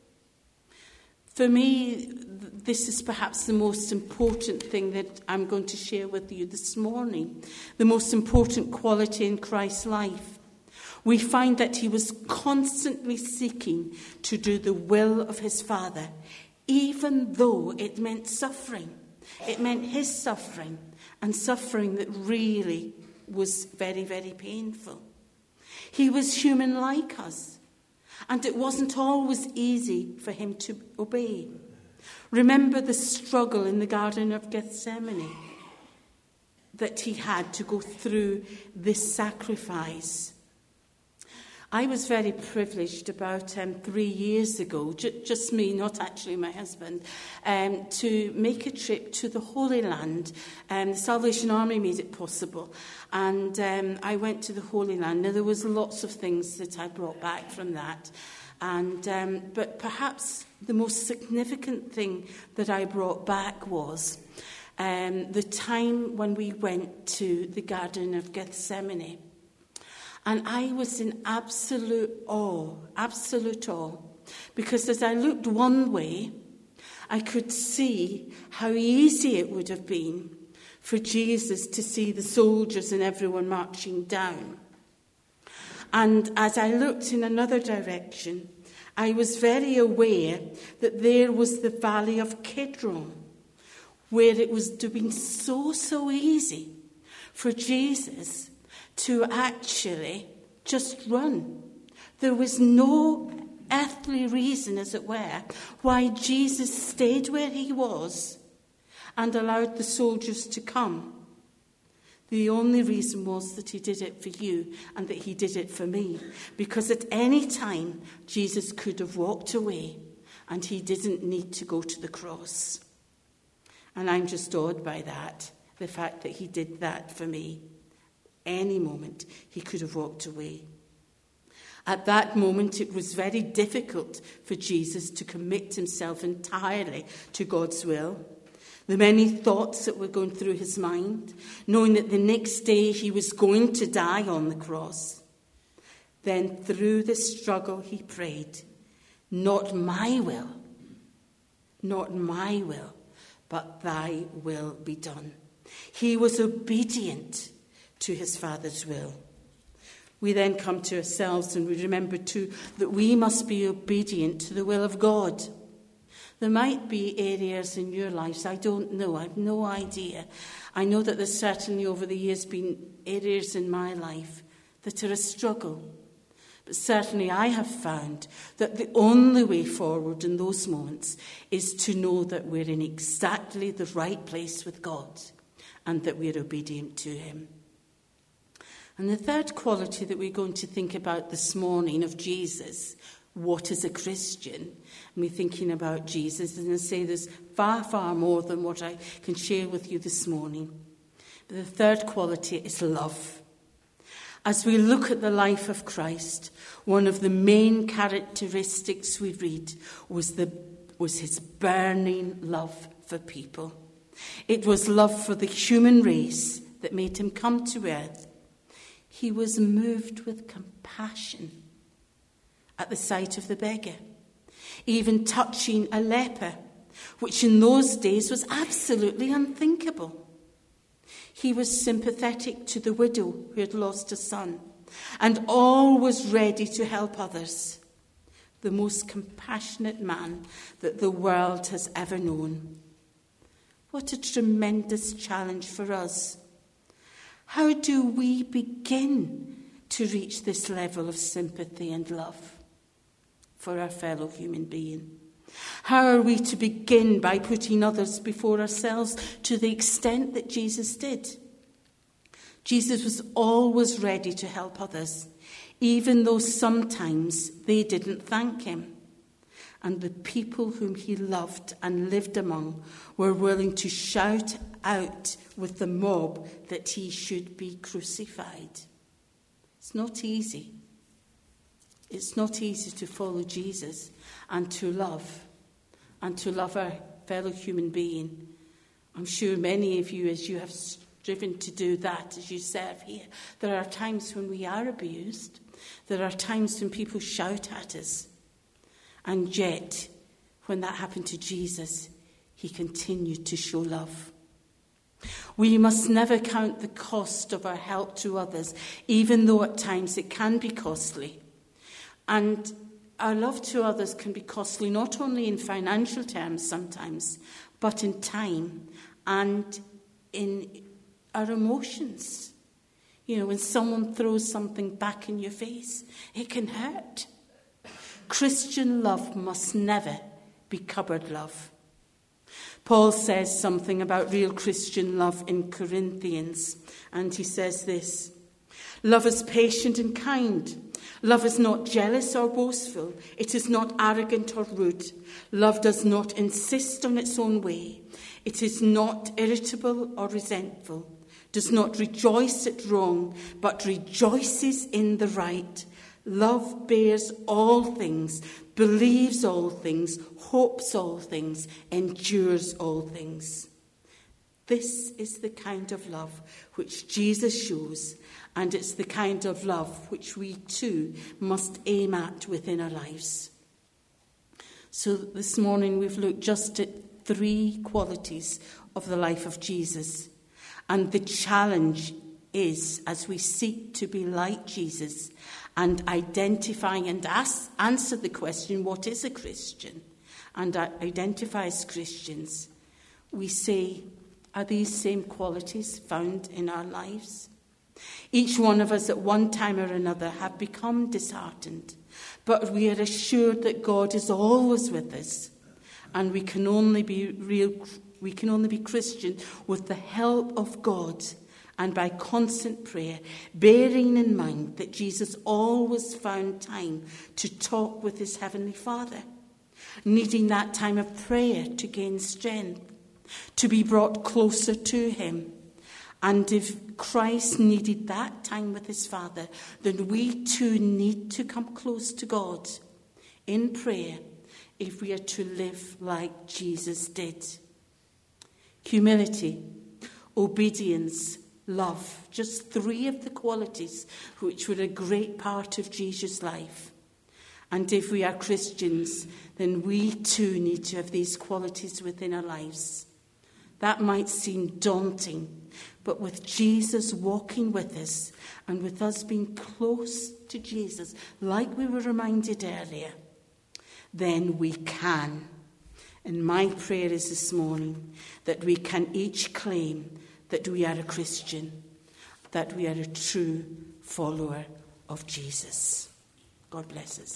For me, this is perhaps the most important thing that I'm going to share with you this morning, the most important quality in Christ's life. We find that he was constantly seeking to do the will of his Father, even though it meant suffering. It meant his suffering, and suffering that really was very, very painful. He was human like us, and it wasn't always easy for him to obey. Remember the struggle in the Garden of Gethsemane, that he had to go through this sacrifice. I was very privileged about um, three years ago, ju- just me, not actually my husband, um, to make a trip to the Holy Land. Um, the Salvation Army made it possible. And um, I went to the Holy Land. Now, there was lots of things that I brought back from that. And um, but perhaps the most significant thing that I brought back was um, the time when we went to the Garden of Gethsemane. And I was in absolute awe, absolute awe, because as I looked one way, I could see how easy it would have been for Jesus to see the soldiers and everyone marching down. And as I looked in another direction, I was very aware that there was the valley of Kidron, where it was been so, so easy for Jesus to actually just run. There was no earthly reason, as it were, why Jesus stayed where he was and allowed the soldiers to come. The only reason was that he did it for you and that he did it for me. Because at any time, Jesus could have walked away and he didn't need to go to the cross. And I'm just awed by that, the fact that he did that for me. Any moment, he could have walked away. At that moment, it was very difficult for Jesus to commit himself entirely to God's will. The many thoughts that were going through his mind, knowing that the next day he was going to die on the cross. Then through the struggle he prayed, not my will, not my will, but thy will be done. He was obedient to his Father's will. We then come to ourselves and we remember too that we must be obedient to the will of God. There might be areas in your lives, I don't know, I have no idea. I know that there's certainly over the years been areas in my life that are a struggle. But certainly I have found that the only way forward in those moments is to know that we're in exactly the right place with God and that we're obedient to him. And the third quality that we're going to think about this morning of Jesus, what is a Christian? And we're thinking about Jesus, and I say there's far, far more than what I can share with you this morning. But the third quality is love. As we look at the life of Christ, one of the main characteristics we read was, the, was his burning love for people. It was love for the human race that made him come to earth. He was moved with compassion at the sight of the beggar, even touching a leper, which in those days was absolutely unthinkable. He was sympathetic to the widow who had lost a son, and always ready to help others. The most compassionate man that the world has ever known. What a tremendous challenge for us. How do we begin to reach this level of sympathy and love for our fellow human being? How are we to begin by putting others before ourselves to the extent that Jesus did? Jesus was always ready to help others, even though sometimes they didn't thank him. And the people whom he loved and lived among were willing to shout out with the mob that he should be crucified. It's not easy. It's not easy to follow Jesus and to love, and to love our fellow human being. I'm sure many of you, as you have striven to do that, as you serve here, there are times when we are abused. There are times when people shout at us. And yet, when that happened to Jesus, he continued to show love. We must never count the cost of our help to others, even though at times it can be costly. And our love to others can be costly not only in financial terms sometimes, but in time and in our emotions. You know, when someone throws something back in your face, it can hurt. Christian love must never be cupboard love. Paul says something about real Christian love in Corinthians, and he says this: love is patient and kind. Love is not jealous or boastful. It is not arrogant or rude. Love does not insist on its own way. It is not irritable or resentful. Does not rejoice at wrong, but rejoices in the right. Love bears all things, believes all things, hopes all things, endures all things. This is the kind of love which Jesus shows, and it's the kind of love which we too must aim at within our lives. So this morning we've looked just at three qualities of the life of Jesus. And the challenge is, as we seek to be like Jesus and identify and ask, answer the question, what is a Christian? And identify as Christians, we say, are these same qualities found in our lives? Each one of us at one time or another have become disheartened, but we are assured that God is always with us, and we can only be real, we can only be Christian with the help of God and by constant prayer, bearing in mind that Jesus always found time to talk with his Heavenly Father, needing that time of prayer to gain strength, to be brought closer to him. And if Christ needed that time with his Father, then we too need to come close to God in prayer if we are to live like Jesus did. Humility, obedience, love, just three of the qualities which were a great part of Jesus' life. And if we are Christians, then we too need to have these qualities within our lives. That might seem daunting, but with Jesus walking with us and with us being close to Jesus, like we were reminded earlier, then we can. And my prayer is this morning that we can each claim that we are a Christian, that we are a true follower of Jesus. God bless us.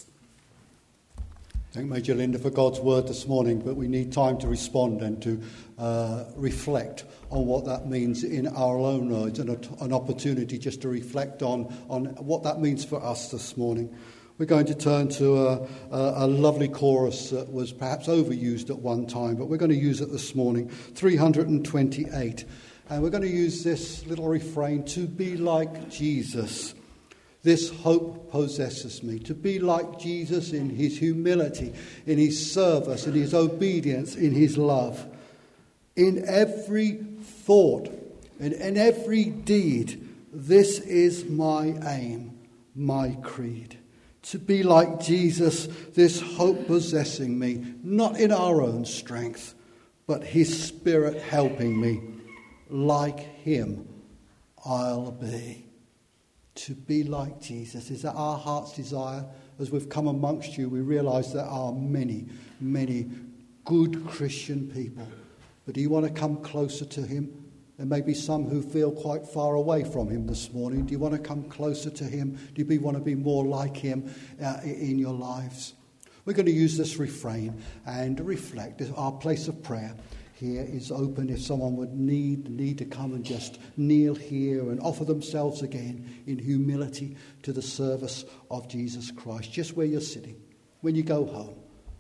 Thank Major Linda for God's word this morning, but we need time to respond and to uh, reflect on what that means in our own lives, and a, an opportunity just to reflect on, on what that means for us this morning. We're going to turn to a, a, a lovely chorus that was perhaps overused at one time, but we're going to use it this morning, three hundred twenty-eight. And we're going to use this little refrain, to be like Jesus. This hope possesses me, to be like Jesus in his humility, in his service, in his obedience, in his love. In every thought, and in every deed, this is my aim, my creed. To be like Jesus, this hope possessing me, not in our own strength, but his Spirit helping me. Like him, I'll be. To be like Jesus. Is that our heart's desire? As we've come amongst you, we realise there are many, many good Christian people. But do you want to come closer to him? There may be some who feel quite far away from him this morning. Do you want to come closer to him? Do you want to be more like him uh, in your lives? We're going to use this refrain and reflect. Our place of prayer here is open. If someone would need need to come and just kneel here and offer themselves again in humility to the service of Jesus Christ, just where you're sitting, when you go home.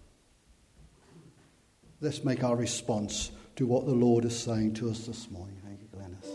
Let's make our response to what the Lord is saying to us this morning. Thank you, Glennis.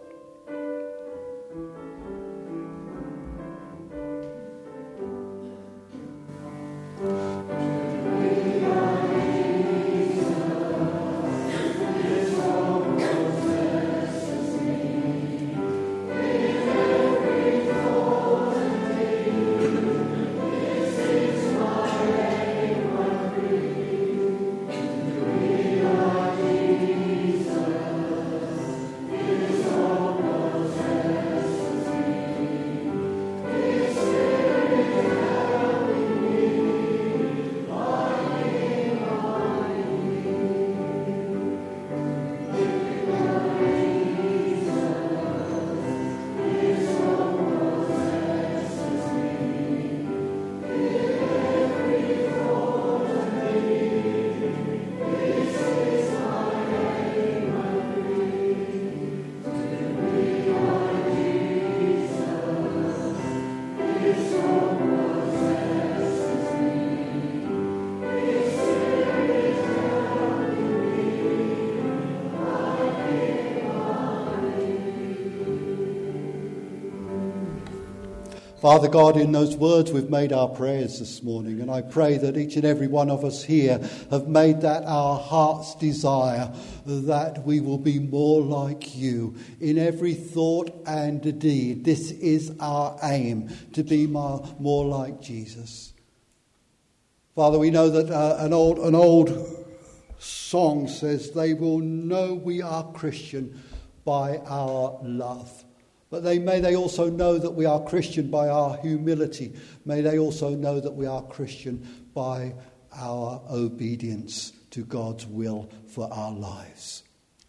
Father God, in those words we've made our prayers this morning, and I pray that each and every one of us here have made that our heart's desire, that we will be more like you in every thought and deed. This is our aim, to be more, more like Jesus. Father, we know that uh, an old an old song says, they will know we are Christian by our love. But they, may they also know that we are Christian by our humility. May they also know that we are Christian by our obedience to God's will for our lives.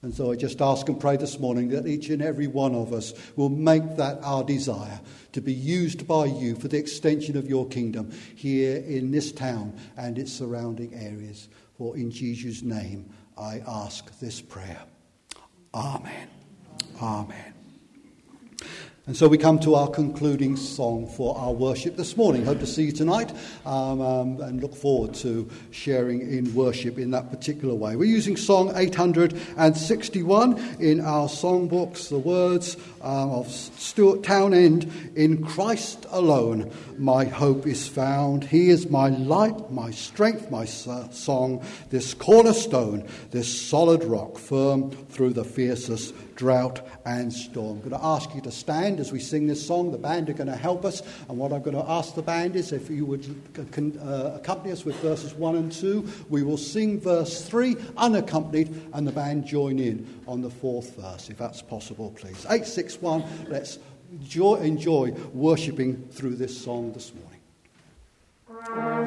And so I just ask and pray this morning that each and every one of us will make that our desire, to be used by you for the extension of your kingdom here in this town and its surrounding areas. For in Jesus' name I ask this prayer. Amen. Amen. And so we come to our concluding song for our worship this morning. Hope to see you tonight um, um, and look forward to sharing in worship in that particular way. We're using song eight hundred sixty-one in our songbooks, the words um, of Stuart Townend, "In Christ alone my hope is found. He is my light, my strength, my song, this cornerstone, this solid rock, firm through the fiercest drought and storm." I'm going to ask you to stand as we sing this song. The band are going to help us, and what I'm going to ask the band is if you would uh, accompany us with verses one and two. We will sing verse three unaccompanied, and the band join in on the fourth verse, if that's possible, please. eight six one, let's enjoy, enjoy worshipping through this song this morning.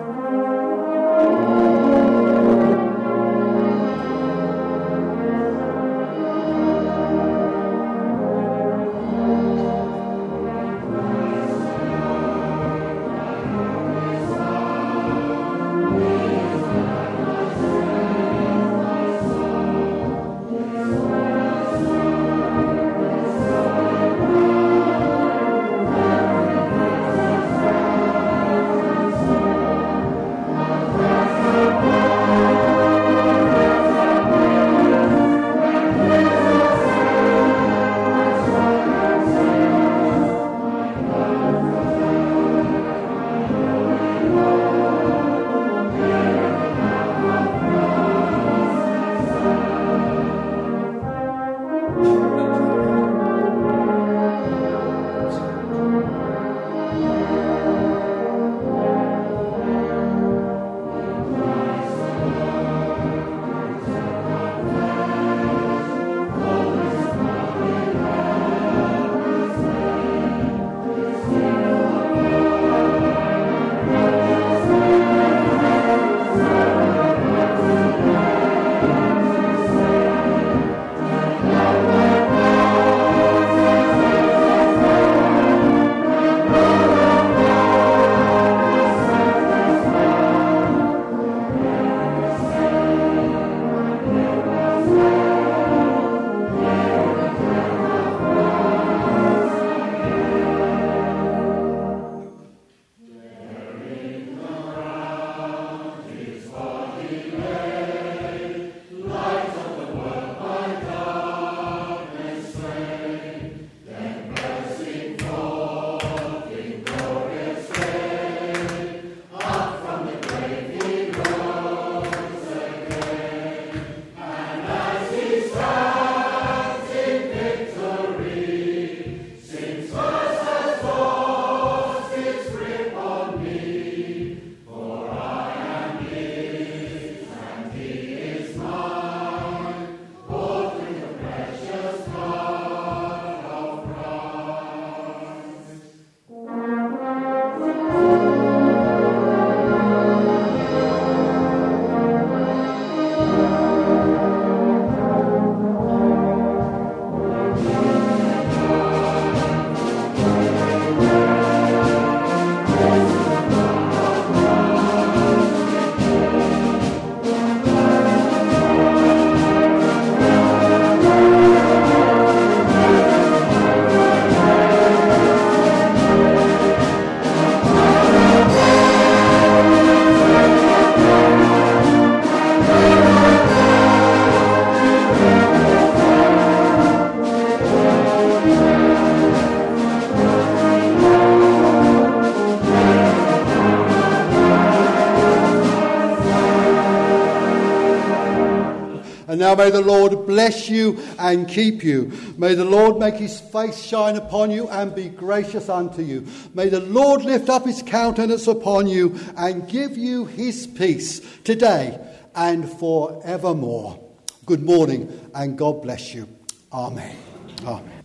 And now may the Lord bless you and keep you. May the Lord make his face shine upon you and be gracious unto you. May the Lord lift up his countenance upon you and give you his peace today and forevermore. Good morning and God bless you. Amen. Amen.